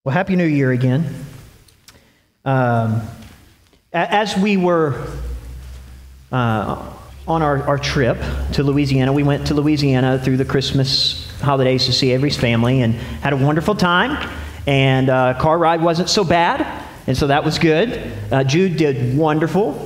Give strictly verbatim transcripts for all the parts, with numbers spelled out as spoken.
Well, Happy New Year again. Um, as we were uh, on our, our trip to Louisiana, we went to Louisiana through the Christmas holidays to see Avery's family and had a wonderful time. And uh, car ride wasn't so bad, and so that was good. Uh, Jude did wonderful.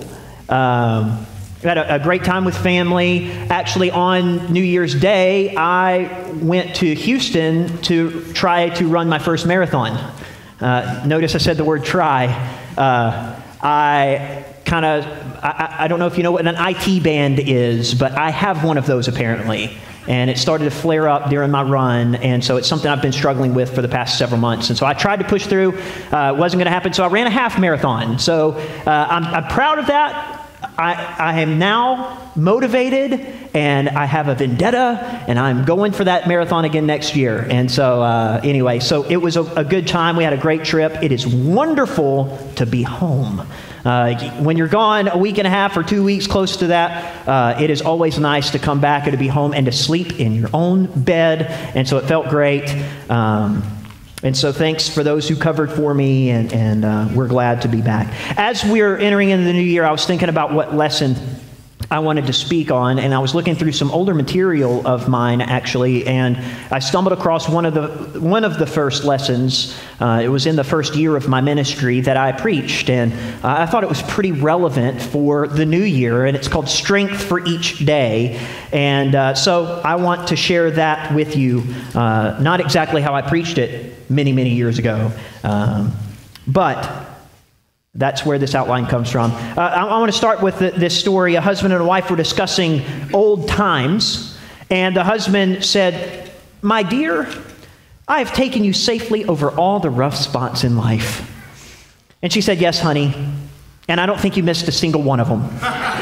Um, we had a, a great time with family. Actually, on New Year's Day, I went to Houston to try to run my first marathon. Uh, notice I said the word try. Uh, I kind of, I, I don't know if you know what an I T band is, but I have one of those apparently. And it started to flare up during my run, and so it's something I've been struggling with for the past several months. And so I tried to push through. Uh, it wasn't going to happen, so I ran a half marathon. So uh, I'm, I'm proud of that. I, I am now motivated, and I have a vendetta, and I'm going for that marathon again next year. And so uh, anyway, so it was a, a good time. We had a great trip. It is wonderful to be home. Uh, when you're gone a week and a half or two weeks close to that, uh, it is always nice to come back and to be home and to sleep in your own bed. And so it felt great. Um, and so thanks for those who covered for me, and, and uh, we're glad to be back. As we're entering into the new year, I was thinking about what lesson I wanted to speak on, and I was looking through some older material of mine, actually, and I stumbled across one of the one of the first lessons. Uh, it was in the first year of my ministry that I preached, and uh, I thought it was pretty relevant for the new year, and it's called Strength for Each Day. And uh, so I want to share that with you, uh, not exactly how I preached it many, many years ago, um, but that's where this outline comes from. Uh, I, I want to start with the, this story. A husband and a wife were discussing old times, and the husband said, "My dear, I have taken you safely over all the rough spots in life." And she said, "Yes, honey, and I don't think you missed a single one of them."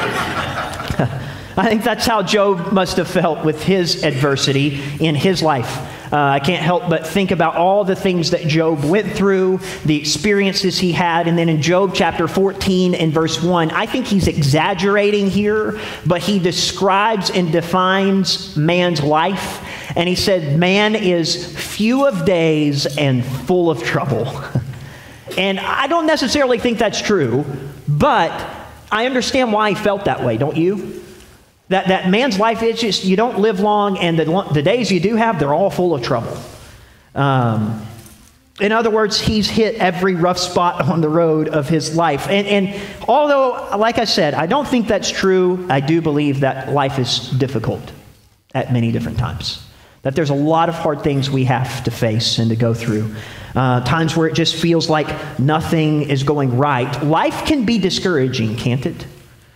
I think that's how Job must have felt with his adversity in his life. Uh, I can't help but think about all the things that Job went through, the experiences he had, and then in Job chapter fourteen and verse one, I think he's exaggerating here, but he describes and defines man's life, and he said, man is few of days and full of trouble. And I don't necessarily think that's true, but I understand why he felt that way, don't you? That that man's life is just, you don't live long, and the, the days you do have, they're all full of trouble. Um, in other words, he's hit every rough spot on the road of his life. And, and although, like I said, I don't think that's true, I do believe that life is difficult at many different times. That there's a lot of hard things we have to face and to go through. Uh, times where it just feels like nothing is going right. Life can be discouraging, can't it?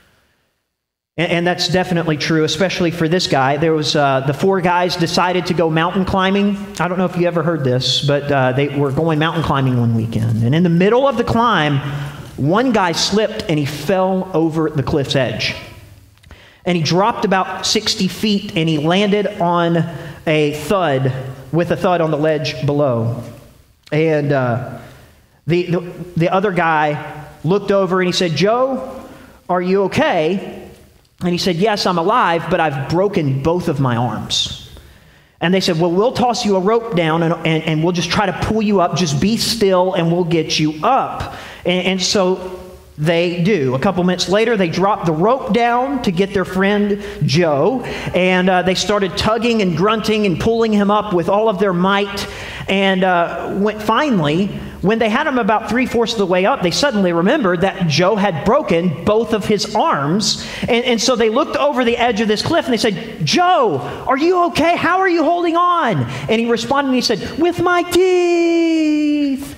And that's definitely true, especially for this guy. There was uh, the four guys decided to go mountain climbing. I don't know if you ever heard this, but uh, they were going mountain climbing one weekend. And in the middle of the climb, one guy slipped and he fell over the cliff's edge. And he dropped about sixty feet and he landed on a thud with a thud on the ledge below. And uh, the, the, the other guy looked over and he said, "Joe, are you okay?" And he said, "Yes, I'm alive, but I've broken both of my arms." And they said, "Well, we'll toss you a rope down and, and, and we'll just try to pull you up. Just be still and we'll get you up." And, and so they do. A couple minutes later, they dropped the rope down to get their friend Joe. And uh, they started tugging and grunting and pulling him up with all of their might. And uh, when, finally, when they had him about three-fourths of the way up, they suddenly remembered that Joe had broken both of his arms. And, and so they looked over the edge of this cliff and they said, "Joe, are you okay? How are you holding on?" And he responded and he said, "With my teeth."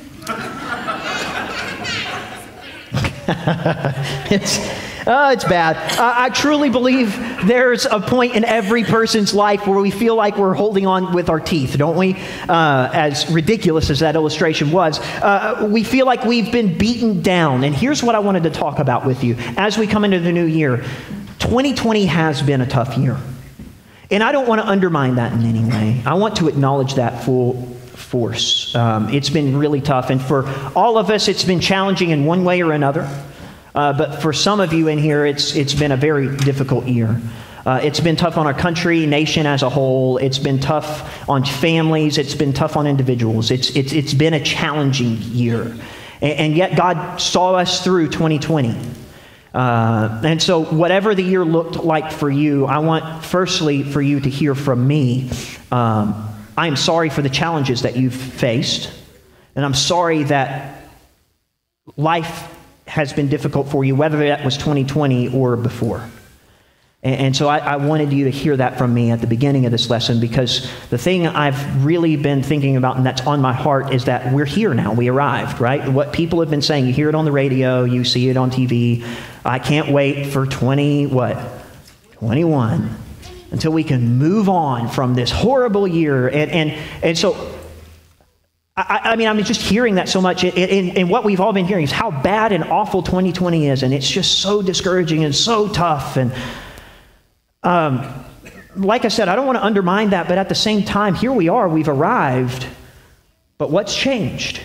it's, uh, it's bad. Uh, I truly believe there's a point in every person's life where we feel like we're holding on with our teeth, don't we? Uh, as ridiculous as that illustration was, uh, we feel like we've been beaten down. And here's what I wanted to talk about with you. As we come into the new year, twenty twenty has been a tough year. And I don't want to undermine that in any way. I want to acknowledge that full force. Um, it's been really tough, and for all of us, it's been challenging in one way or another. Uh, but for some of you in here, it's it's been a very difficult year. Uh, it's been tough on our country, nation as a whole. It's been tough on families. It's been tough on individuals. It's, it's, it's been a challenging year. And, and yet God saw us through twenty twenty. Uh, and so whatever the year looked like for you, I want firstly for you to hear from me. Um, I am sorry for the challenges that you've faced. And I'm sorry that life has been difficult for you, whether that was twenty twenty or before. And so I, I wanted you to hear that from me at the beginning of this lesson, because the thing I've really been thinking about and that's on my heart is that we're here now. We arrived, right? What people have been saying, you hear it on the radio, you see it on T V. I can't wait for twenty, what? twenty-one, until we can move on from this horrible year. And and, and so, I, I mean, I'm just hearing that so much. And, and, and what we've all been hearing is how bad and awful twenty twenty is. And it's just so discouraging and so tough. And Um, like I said, I don't want to undermine that, but at the same time, here we are, we've arrived, but what's changed?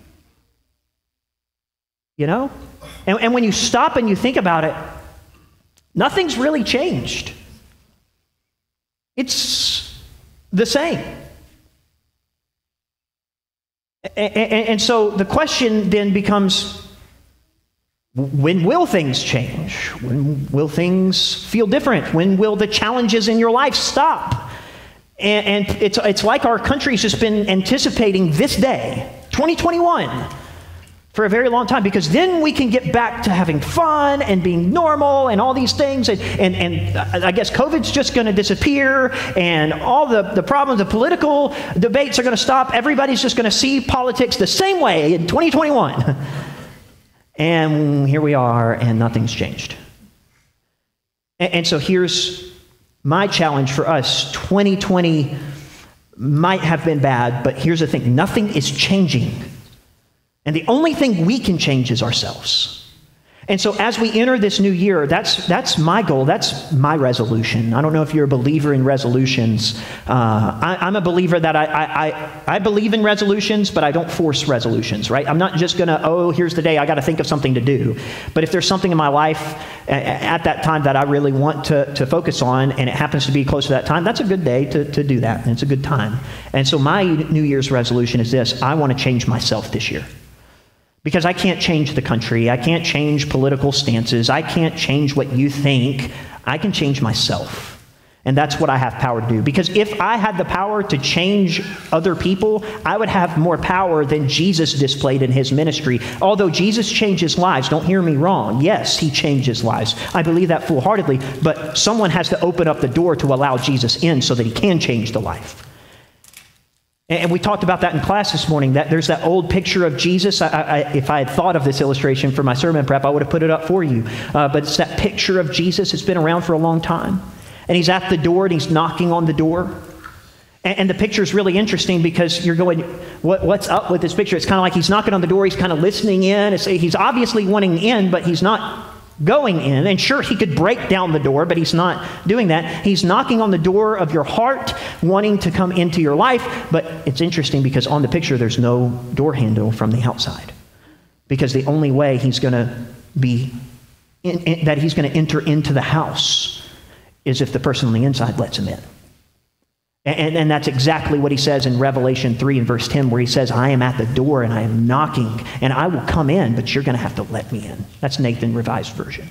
You know? And, and when you stop and you think about it, nothing's really changed. It's the same. And, and, and so the question then becomes, when will things change? When will things feel different? When will the challenges in your life stop? And, and it's, it's like our country's just been anticipating this day, twenty twenty-one, for a very long time, because then we can get back to having fun and being normal and all these things. And, and, and I guess COVID's just going to disappear, and all the, the problems, the political debates are going to stop. Everybody's just going to see politics the same way in twenty twenty-one. And here we are, and nothing's changed. And, and so here's my challenge for us. twenty twenty might have been bad, but here's the thing. Nothing is changing. And the only thing we can change is ourselves. And so as we enter this new year, that's that's my goal. That's my resolution. I don't know if you're a believer in resolutions. Uh, I, I'm a believer that I, I, I, I believe in resolutions, but I don't force resolutions, right? I'm not just going to, oh, here's the day, I got to think of something to do. But if there's something in my life at that time that I really want to, to focus on, and it happens to be close to that time, that's a good day to, to do that, and it's a good time. And so my New Year's resolution is this: I want to change myself this year. Because I can't change the country. I can't change political stances. I can't change what you think. I can change myself. And that's what I have power to do. Because if I had the power to change other people, I would have more power than Jesus displayed in his ministry. Although Jesus changes lives, don't hear me wrong. Yes, he changes lives. I believe that full-heartedly. But someone has to open up the door to allow Jesus in so that he can change the life. And we talked about that in class this morning, that there's that old picture of Jesus. I, I, if I had thought of this illustration for my sermon prep, I would have put it up for you. Uh, but it's that picture of Jesus. It's been around for a long time. And he's at the door, and he's knocking on the door. And, and the picture is really interesting because you're going, what, what's up with this picture? It's kind of like he's knocking on the door. He's kind of listening in. It's, he's obviously wanting in, but he's not going in. And sure, he could break down the door, but he's not doing that. He's knocking on the door of your heart, wanting to come into your life. But it's interesting because on the picture, there's no door handle from the outside. Because the only way he's going to be, in, in, that he's going to enter into the house is if the person on the inside lets him in. And, and that's exactly what he says in Revelation three and verse ten, where he says, I am at the door and I am knocking, and I will come in, but you're going to have to let me in. That's Nathan Revised Version.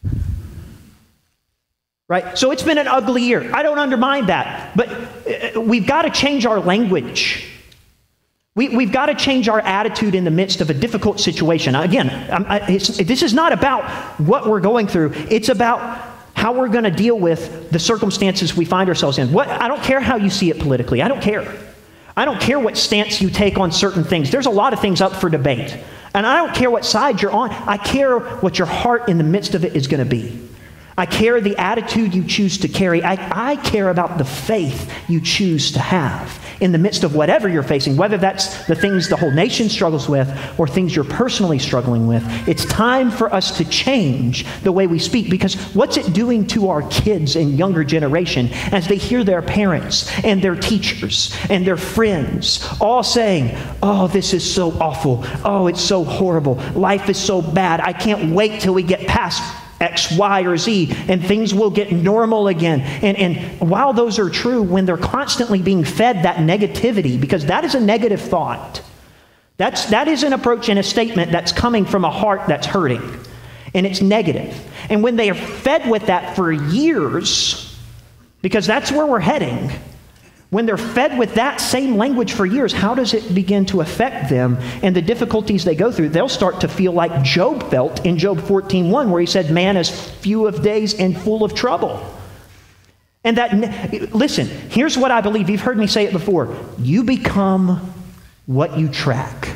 Right? So it's been an ugly year. I don't undermine that. But we've got to change our language. We, we've got to change our attitude in the midst of a difficult situation. Again, I, it's, this is not about what we're going through. It's about how we're going to deal with the circumstances we find ourselves in. What, I don't care how you see it politically. I don't care. I don't care what stance you take on certain things. There's a lot of things up for debate. And I don't care what side you're on. I care what your heart in the midst of it is going to be. I care the attitude you choose to carry. I, I care about the faith you choose to have in the midst of whatever you're facing, whether that's the things the whole nation struggles with or things you're personally struggling with. It's time for us to change the way we speak, because what's it doing to our kids and younger generation as they hear their parents and their teachers and their friends all saying, oh, this is so awful. Oh, it's so horrible. Life is so bad. I can't wait till we get past X, Y, or Z, and things will get normal again. And, and while those are true, when they're constantly being fed that negativity, because that is a negative thought, that's, that is an approach and a statement that's coming from a heart that's hurting, and it's negative. And when they are fed with that for years, because that's where we're heading, when they're fed with that same language for years, how does it begin to affect them and the difficulties they go through? They'll start to feel like Job felt in Job fourteen one, where he said, man is few of days and full of trouble. And that, listen, here's what I believe. You've heard me say it before. You become what you track.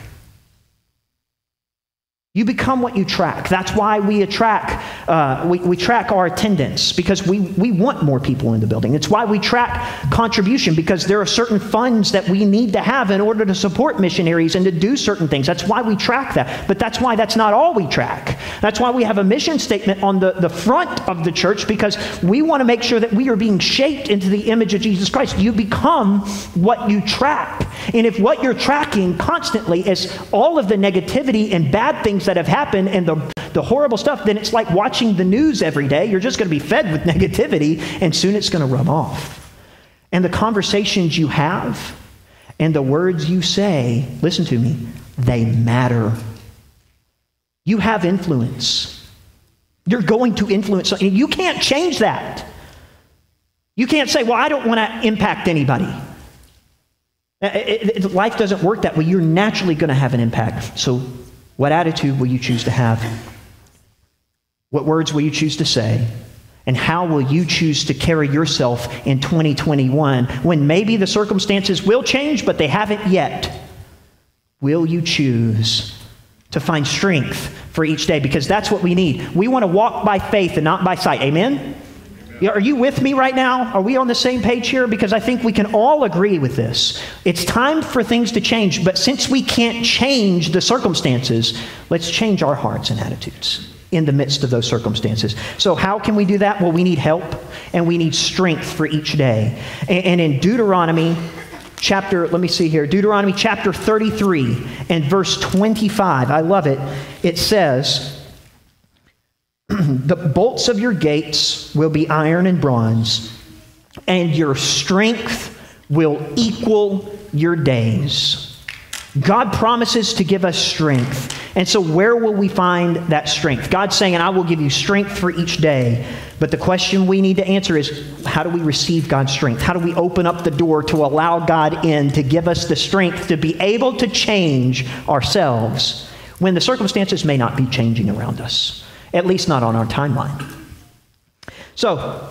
You become what you track. That's why we attract, uh, we, we track our attendance, because we, we want more people in the building. It's why we track contribution, because there are certain funds that we need to have in order to support missionaries and to do certain things. That's why we track that. But that's why that's not all we track. That's why we have a mission statement on the, the front of the church, because we want to make sure that we are being shaped into the image of Jesus Christ. You become what you track. And if what you're tracking constantly is all of the negativity and bad things that have happened and the, the horrible stuff, then it's like watching the news every day. You're just going to be fed with negativity, and soon it's going to rub off. And the conversations you have and the words you say, listen to me, they matter. You have influence. You're going to influence. You can't change that. You can't say, well, I don't want to impact anybody. It, it, life doesn't work that way. You're naturally going to have an impact. So what attitude will you choose to have? What words will you choose to say? And how will you choose to carry yourself in twenty twenty-one when maybe the circumstances will change, but they haven't yet? Will you choose to find strength for each day? Because that's what we need. We want to walk by faith and not by sight. Amen? Are you with me right now? Are we on the same page here? Because I think we can all agree with this. It's time for things to change, but since we can't change the circumstances, let's change our hearts and attitudes in the midst of those circumstances. So how can we do that? Well, we need help and we need strength for each day. And, and in Deuteronomy chapter, let me see here, Deuteronomy chapter thirty-three and verse twenty-five, I love it. It says, the bolts of your gates will be iron and bronze, and your strength will equal your days. God promises to give us strength. And so where will we find that strength? God's saying, and I will give you strength for each day. But the question we need to answer is, how do we receive God's strength? How do we open up the door to allow God in to give us the strength to be able to change ourselves when the circumstances may not be changing around us? At least not on our timeline. So,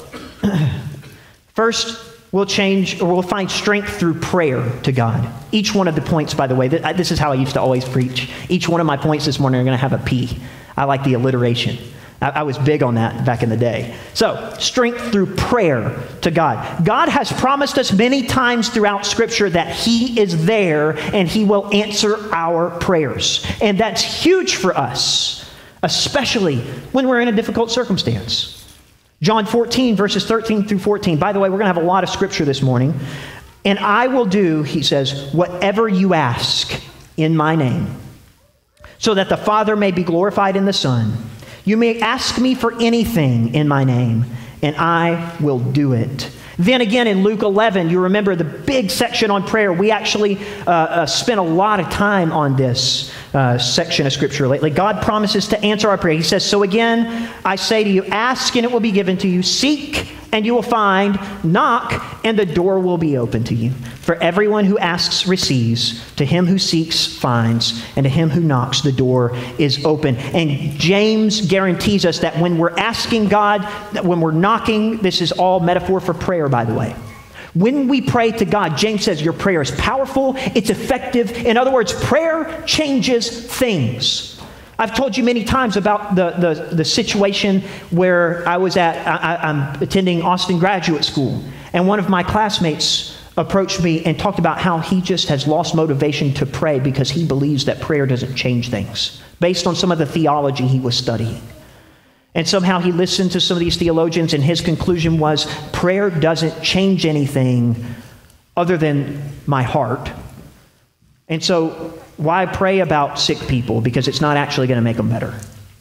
first, we'll change, or we'll find strength through prayer to God. Each one of the points, by the way, this is how I used to always preach. Each one of my points this morning are going to have a P. I like the alliteration. I, I was big on that back in the day. So, strength through prayer to God. God has promised us many times throughout Scripture that He is there and He will answer our prayers. And that's huge for us, especially when we're in a difficult circumstance. John fourteen, verses thirteen through fourteen. By the way, we're going to have a lot of Scripture this morning. And I will do, He says, whatever you ask in my name, so that the Father may be glorified in the Son. You may ask me for anything in my name, and I will do it. Then again in Luke eleven, you remember the big section on prayer. We actually uh, uh, spent a lot of time on this uh, section of Scripture lately. God promises to answer our prayer. He says, so again, I say to you, ask and it will be given to you. Seek and you will find. Knock and the door will be open to you. For everyone who asks receives. To him who seeks finds. And to him who knocks the door is open. And James guarantees us that when we're asking God, that when we're knocking, this is all metaphor for prayer, by the way. When we pray to God, James says your prayer is powerful, it's effective. In other words, prayer changes things. I've told you many times about the, the, the situation where I was at, I, I'm attending Austin Graduate School, and one of my classmates approached me and talked about how he just has lost motivation to pray because he believes that prayer doesn't change things, based on some of the theology he was studying. And somehow he listened to some of these theologians, and his conclusion was, prayer doesn't change anything other than my heart. And so why pray about sick people? Because it's not actually going to make them better.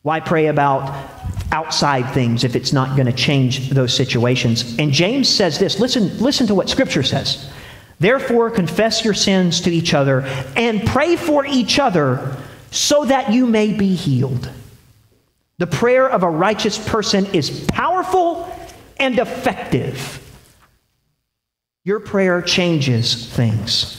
Why pray about outside things if it's not going to change those situations? And James says this. Listen, listen to what Scripture says. Therefore, confess your sins to each other and pray for each other so that you may be healed. The prayer of a righteous person is powerful and effective. Your prayer changes things.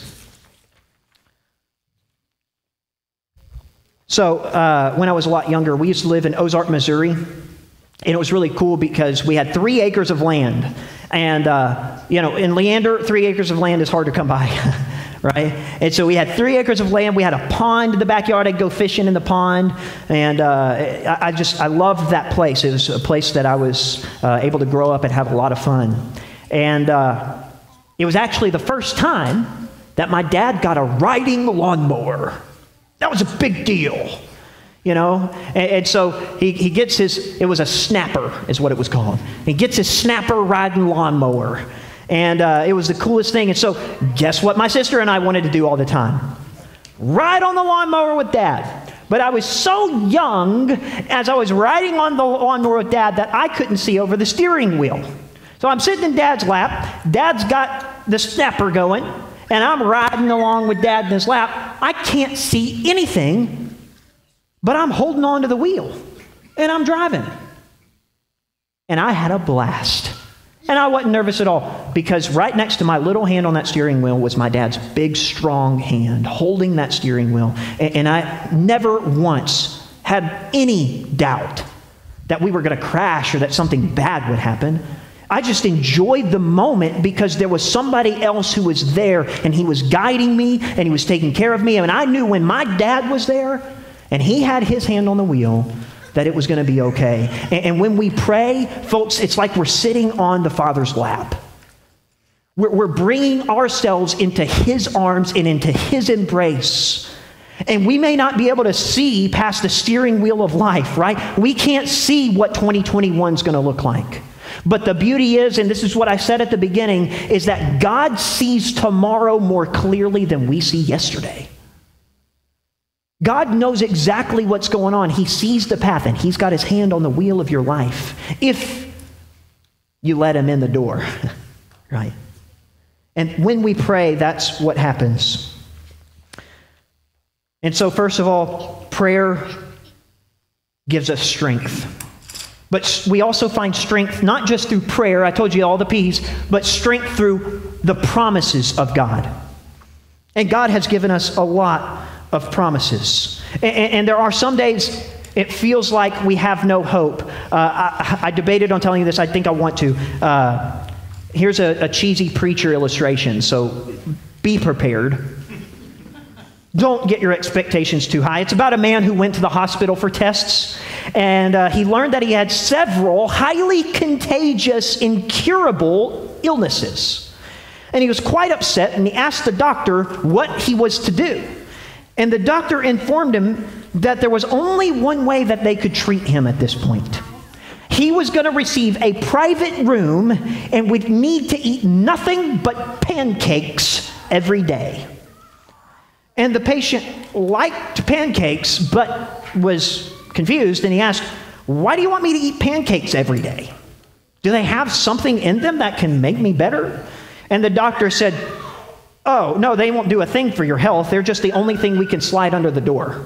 So, uh, when I was a lot younger, we used to live in Ozark, Missouri. And it was really cool because we had three acres of land. And, uh, you know, in Leander, three acres of land is hard to come by, right? And so we had three acres of land. We had a pond in the backyard. I'd go fishing in the pond. And uh, I, I just, I loved that place. It was a place that I was uh, able to grow up and have a lot of fun. And uh, it was actually the first time that my dad got a riding lawnmower. That was a big deal, you know? And, and so he, he gets his, it was a snapper is what it was called. He gets his snapper riding lawnmower. And uh, it was the coolest thing. And so guess what my sister and I wanted to do all the time? Ride on the lawnmower with Dad. But I was so young as I was riding on the lawnmower with Dad that I couldn't see over the steering wheel. So I'm sitting in Dad's lap. Dad's got the snapper going. And I'm riding along with Dad in his lap. I can't see anything, but I'm holding on to the wheel, and I'm driving. And I had a blast. And I wasn't nervous at all, because right next to my little hand on that steering wheel was my dad's big, strong hand holding that steering wheel. And, and I never once had any doubt that we were going to crash or that something bad would happen. I just enjoyed the moment because there was somebody else who was there, and he was guiding me and he was taking care of me. And I knew when my dad was there and he had his hand on the wheel that it was going to be okay. And, and when we pray, folks, it's like we're sitting on the Father's lap. We're, we're bringing ourselves into his arms and into his embrace. And we may not be able to see past the steering wheel of life, right? We can't see what twenty twenty-one is going to look like. But the beauty is, and this is what I said at the beginning, is that God sees tomorrow more clearly than we see yesterday. God knows exactly what's going on. He sees the path, and he's got his hand on the wheel of your life if you let him in the door, right? And when we pray, that's what happens. And so first of all, prayer gives us strength. But we also find strength not just through prayer, I told you all the P's, but strength through the promises of God. And God has given us a lot of promises. And, and there are some days it feels like we have no hope. Uh, I, I debated on telling you this. I think I want to. Uh, here's a, a cheesy preacher illustration, so be prepared. Don't get your expectations too high. It's about a man who went to the hospital for tests, and uh, he learned that he had several highly contagious, incurable illnesses. And he was quite upset, and he asked the doctor what he was to do. And the doctor informed him that there was only one way that they could treat him at this point. He was going to receive a private room and would need to eat nothing but pancakes every day. And the patient liked pancakes, but was confused, and he asked, "Why do you want me to eat pancakes every day? Do they have something in them that can make me better?" And the doctor said, "Oh, no, they won't do a thing for your health. They're just the only thing we can slide under the door."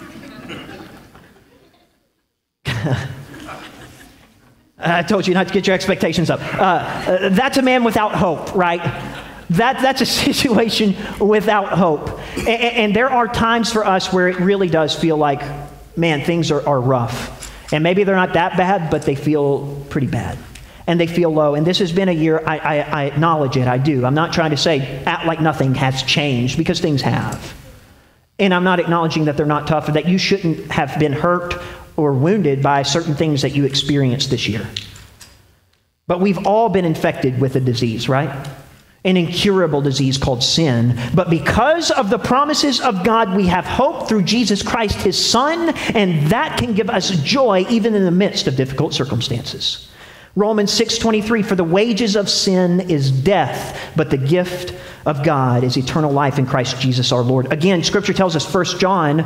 I told you not to get your expectations up. Uh, that's a man without hope, right? That, that's a situation without hope. And, and there are times for us where it really does feel like, man, things are, are rough. And maybe they're not that bad, but they feel pretty bad. And they feel low. And this has been a year, I, I, I acknowledge it, I do. I'm not trying to say act like nothing has changed, because things have. And I'm not acknowledging that they're not tough, or that you shouldn't have been hurt or wounded by certain things that you experienced this year. But we've all been infected with a disease, right? An incurable disease called sin. But because of the promises of God, we have hope through Jesus Christ, his Son, and that can give us joy even in the midst of difficult circumstances. Romans six twenty-three, for the wages of sin is death, but the gift of God is eternal life in Christ Jesus our Lord. Again, Scripture tells us, First John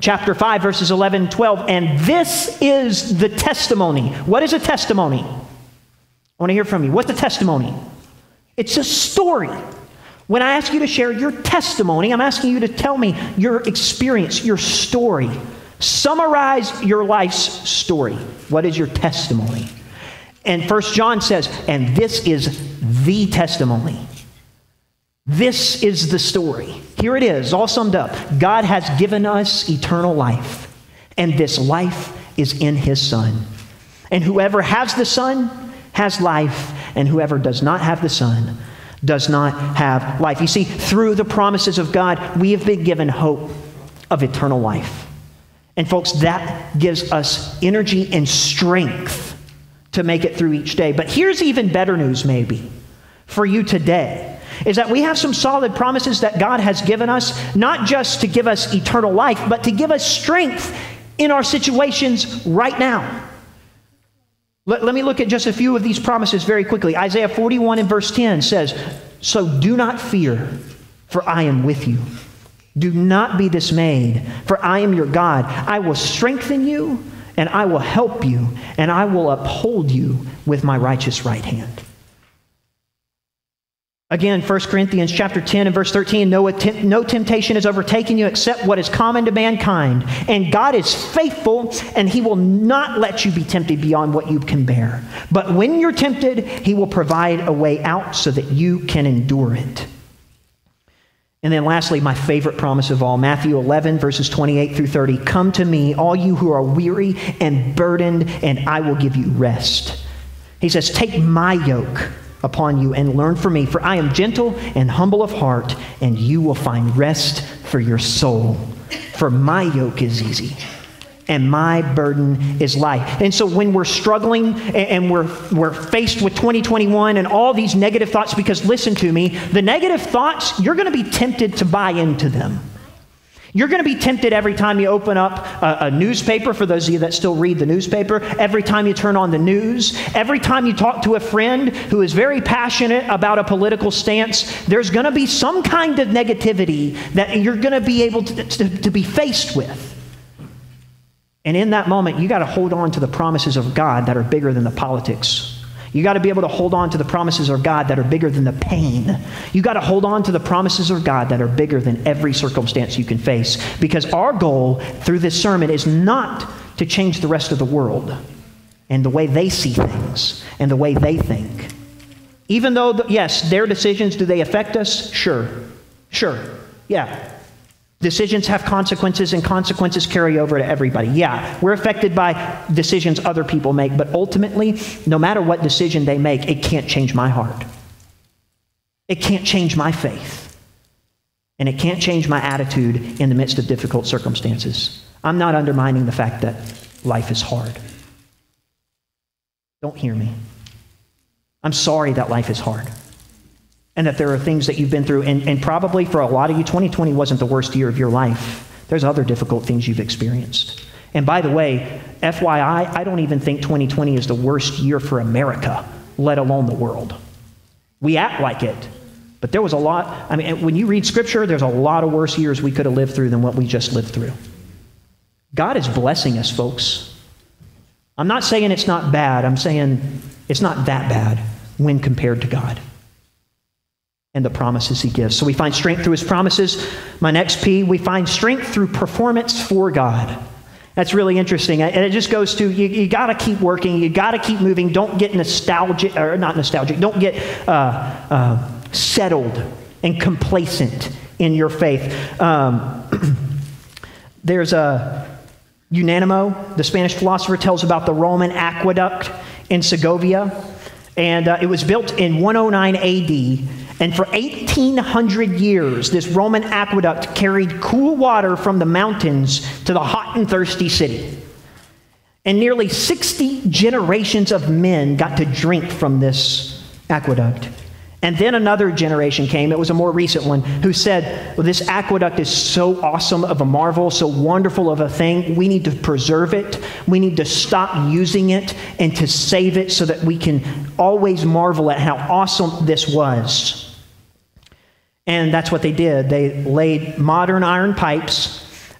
chapter five, verses eleven and twelve. And this is the testimony. What is a testimony? I want to hear from you. What's a testimony? It's a story. When I ask you to share your testimony, I'm asking you to tell me your experience, your story. Summarize your life's story. What is your testimony? And First John says, and this is the testimony. This is the story. Here it is, all summed up. God has given us eternal life, and this life is in his Son. And whoever has the Son has life, and whoever does not have the Son does not have life. You see, through the promises of God, we have been given hope of eternal life. And folks, that gives us energy and strength to make it through each day. But here's even better news maybe for you today, is that we have some solid promises that God has given us, not just to give us eternal life, but to give us strength in our situations right now. Let, let me look at just a few of these promises very quickly. Isaiah forty-one and verse ten says, so do not fear, for I am with you. Do not be dismayed, for I am your God. I will strengthen you, and I will help you, and I will uphold you with my righteous right hand. Again, First Corinthians chapter ten and verse thirteen, no, attempt, no temptation has overtaken you except what is common to mankind. And God is faithful, and he will not let you be tempted beyond what you can bear. But when you're tempted, he will provide a way out so that you can endure it. And then lastly, my favorite promise of all, Matthew eleven, verses twenty-eight through thirty. Come to me, all you who are weary and burdened, and I will give you rest. He says, take my yoke upon you and learn from me, for I am gentle and humble of heart, and you will find rest for your soul. For my yoke is easy, and my burden is light. And so when we're struggling and we're, we're faced with twenty twenty-one and all these negative thoughts, because listen to me, the negative thoughts, you're going to be tempted to buy into them. You're going to be tempted every time you open up a, a newspaper, for those of you that still read the newspaper, every time you turn on the news, every time you talk to a friend who is very passionate about a political stance, there's going to be some kind of negativity that you're going to be able to, to, to be faced with. And in that moment, you got to hold on to the promises of God that are bigger than the politics. You got to be able to hold on to the promises of God that are bigger than the pain. You got to hold on to the promises of God that are bigger than every circumstance you can face. Because our goal through this sermon is not to change the rest of the world and the way they see things and the way they think. Even though, the, yes, their decisions, do they affect us? Sure. Sure. Yeah. Decisions have consequences, and consequences carry over to everybody. Yeah, we're affected by decisions other people make, but ultimately, no matter what decision they make, it can't change my heart. It can't change my faith. And it can't change my attitude in the midst of difficult circumstances. I'm not undermining the fact that life is hard. Don't hear me. I'm sorry that life is hard. And that there are things that you've been through, and, and probably for a lot of you, twenty twenty wasn't the worst year of your life. There's other difficult things you've experienced. And by the way, F Y I, I don't even think twenty twenty is the worst year for America, let alone the world. We act like it, but there was a lot, I mean, when you read Scripture, there's a lot of worse years we could have lived through than what we just lived through. God is blessing us, folks. I'm not saying it's not bad. I'm saying it's not that bad when compared to God and the promises he gives. So we find strength through his promises. My next P, we find strength through performance for God. That's really interesting. And it just goes to, you, you got to keep working. You got to keep moving. Don't get nostalgic, or not nostalgic. Don't get uh, uh, settled and complacent in your faith. Um, there's a Unánimo, the Spanish philosopher, tells about the Roman aqueduct in Segovia. And uh, it was built in one oh nine A D. And for eighteen hundred years, this Roman aqueduct carried cool water from the mountains to the hot and thirsty city. And nearly sixty generations of men got to drink from this aqueduct. And then another generation came, it was a more recent one, who said, well, this aqueduct is so awesome of a marvel, so wonderful of a thing, we need to preserve it. We need to stop using it and to save it so that we can always marvel at how awesome this was. And that's what they did. They laid modern iron pipes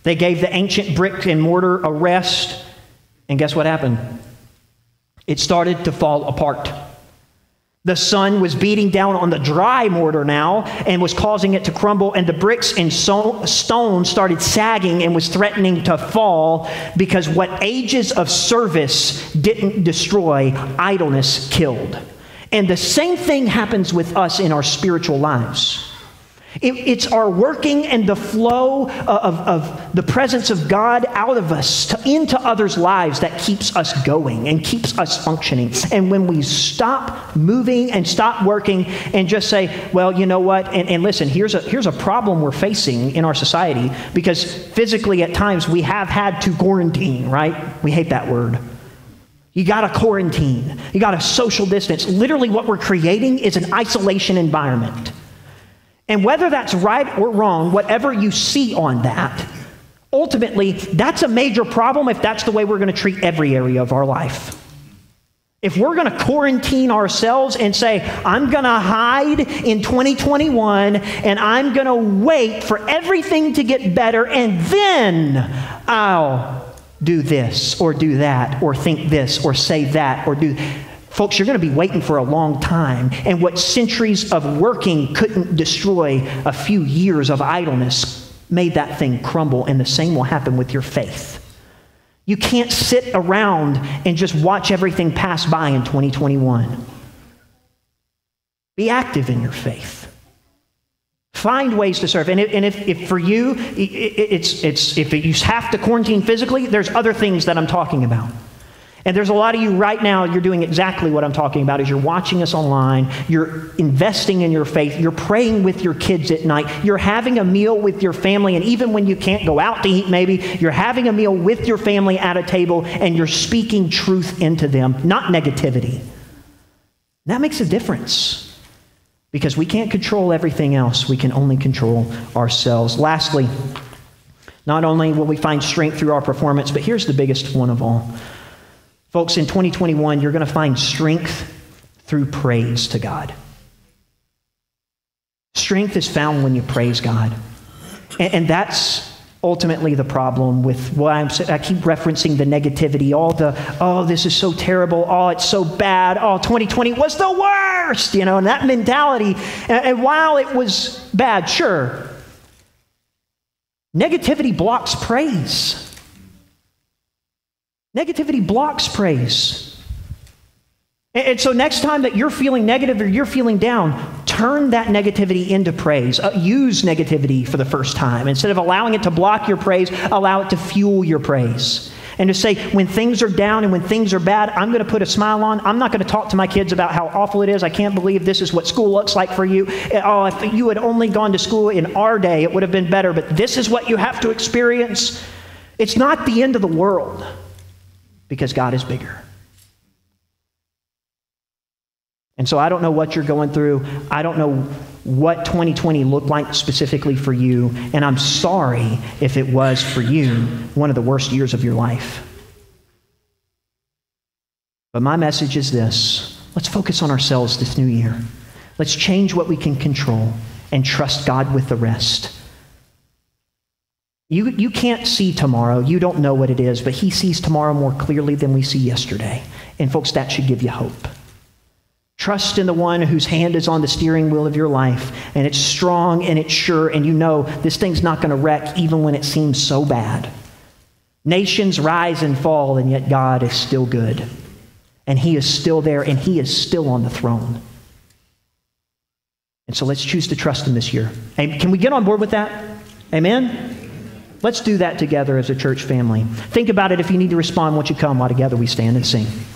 They gave the ancient brick and mortar a rest, and guess what happened? It started to fall apart. The sun was beating down on the dry mortar now and was causing it to crumble, and the bricks and so- stone started sagging and was threatening to fall because what ages of service didn't destroy, idleness killed. And the same thing happens with us in our spiritual lives. It, it's our working and the flow of, of the presence of God out of us to, into others' lives that keeps us going and keeps us functioning. And when we stop moving and stop working and just say, well, you know what? And, and listen, here's a, here's a problem we're facing in our society, because physically at times we have had to quarantine, right? We hate that word. You got to quarantine. You got to social distance. Literally what we're creating is an isolation environment. And whether that's right or wrong, whatever you see on that, ultimately, that's a major problem if that's the way we're going to treat every area of our life. If we're going to quarantine ourselves and say, I'm going to hide in twenty twenty-one and I'm going to wait for everything to get better and then I'll do this or do that or think this or say that or do... Folks, you're going to be waiting for a long time. And what centuries of working couldn't destroy, a few years of idleness made that thing crumble, and the same will happen with your faith. You can't sit around and just watch everything pass by in twenty twenty-one. Be active in your faith. Find ways to serve. And if, and if, if for you, it's, it's, if you have to quarantine physically, there's other things that I'm talking about. And there's a lot of you right now, you're doing exactly what I'm talking about, is you're watching us online, you're investing in your faith, you're praying with your kids at night, you're having a meal with your family, and even when you can't go out to eat maybe, you're having a meal with your family at a table, and you're speaking truth into them, not negativity. That makes a difference, because we can't control everything else, we can only control ourselves. Lastly, not only will we find strength through our performance, but here's the biggest one of all. Folks, in twenty twenty-one, you're going to find strength through praise to God. Strength is found when you praise God. And, and that's ultimately the problem with what I'm I keep referencing the negativity, all the, oh, this is so terrible, oh, it's so bad, oh, twenty twenty was the worst, you know, and that mentality. And, and while it was bad, sure, negativity blocks praise. Negativity blocks praise. And, and so next time that you're feeling negative or you're feeling down, turn that negativity into praise. Uh, use negativity for the first time. Instead of allowing it to block your praise, allow it to fuel your praise. And to say, when things are down and when things are bad, I'm going to put a smile on. I'm not going to talk to my kids about how awful it is. I can't believe this is what school looks like for you. Oh, if you had only gone to school in our day, it would have been better. But this is what you have to experience. It's not the end of the world, because God is bigger. And so I don't know what you're going through. I don't know what twenty twenty looked like specifically for you. And I'm sorry if it was for you one of the worst years of your life. But my message is this. Let's focus on ourselves this new year. Let's change what we can control and trust God with the rest. You, you can't see tomorrow. You don't know what it is, but He sees tomorrow more clearly than we see yesterday. And folks, that should give you hope. Trust in the one whose hand is on the steering wheel of your life, and it's strong and it's sure, and you know this thing's not going to wreck even when it seems so bad. Nations rise and fall, and yet God is still good. And He is still there, and He is still on the throne. And so let's choose to trust Him this year. Hey, can we get on board with that? Amen? Let's do that together as a church family. Think about it. If you need to respond, won't you come while together we stand and sing.